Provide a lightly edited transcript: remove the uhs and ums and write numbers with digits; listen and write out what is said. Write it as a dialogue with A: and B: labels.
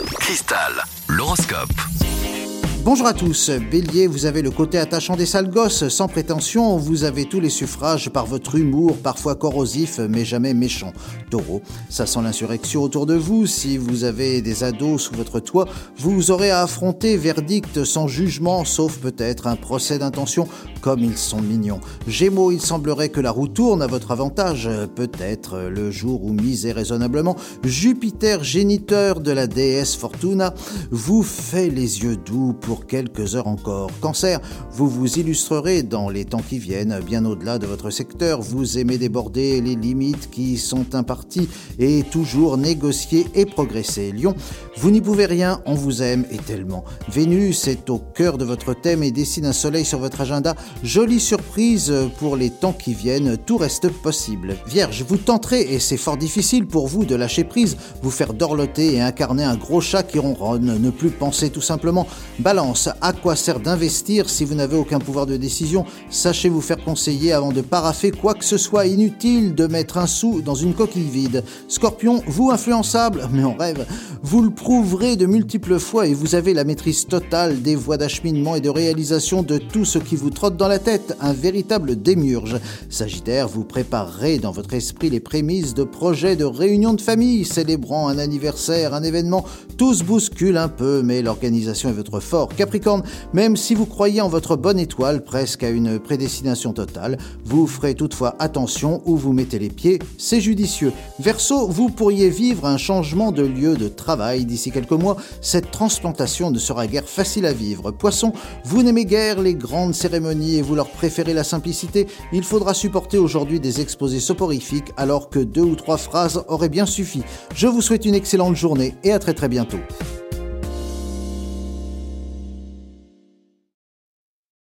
A: Cristal, l'horoscope.
B: Bonjour à tous, Bélier, vous avez le côté attachant des sales gosses, sans prétention, vous avez tous les suffrages par votre humour, parfois corrosif, mais jamais méchant. Taureau, ça sent l'insurrection autour de vous, si vous avez des ados sous votre toit, vous aurez à affronter verdict sans jugement, sauf peut-être un procès d'intention, comme ils sont mignons. Gémeaux, il semblerait que la roue tourne à votre avantage, peut-être le jour où misez raisonnablement, Jupiter, géniteur de la déesse Fortuna, vous fait les yeux doux pour quelques heures encore. Cancer, vous vous illustrerez dans les temps qui viennent, bien au-delà de votre secteur. Vous aimez déborder les limites qui sont imparties et toujours négocier et progresser. Lion, vous n'y pouvez rien, on vous aime et tellement. Vénus est au cœur de votre thème et dessine un soleil sur votre agenda. Jolie surprise pour les temps qui viennent, tout reste possible. Vierge, vous tenterez, et c'est fort difficile pour vous de lâcher prise, vous faire dorloter et incarner un gros chat qui ronronne, ne plus penser tout simplement. Balance, à quoi sert d'investir si vous n'avez aucun pouvoir de décision? Sachez vous faire conseiller avant de paraffer quoi que ce soit. Inutile de mettre un sou dans une coquille vide. Scorpion, vous influençable, mais on rêve, vous le prouverez de multiples fois et vous avez la maîtrise totale des voies d'acheminement et de réalisation de tout ce qui vous trotte dans la tête, un véritable démiurge. Sagittaire, vous préparerez dans votre esprit les prémices de projets de réunion de famille, célébrant un anniversaire, un événement, tout se bouscule un peu, mais l'organisation est votre fort. Capricorne, même si vous croyez en votre bonne étoile, presque à une prédestination totale, vous ferez toutefois attention où vous mettez les pieds, c'est judicieux. Verseau, vous pourriez vivre un changement de lieu de travail d'ici quelques mois, cette transplantation ne sera guère facile à vivre. Poisson, vous n'aimez guère les grandes cérémonies et vous leur préférez la simplicité, il faudra supporter aujourd'hui des exposés soporifiques alors que 2 ou 3 phrases auraient bien suffi. Je vous souhaite une excellente journée et à très bientôt.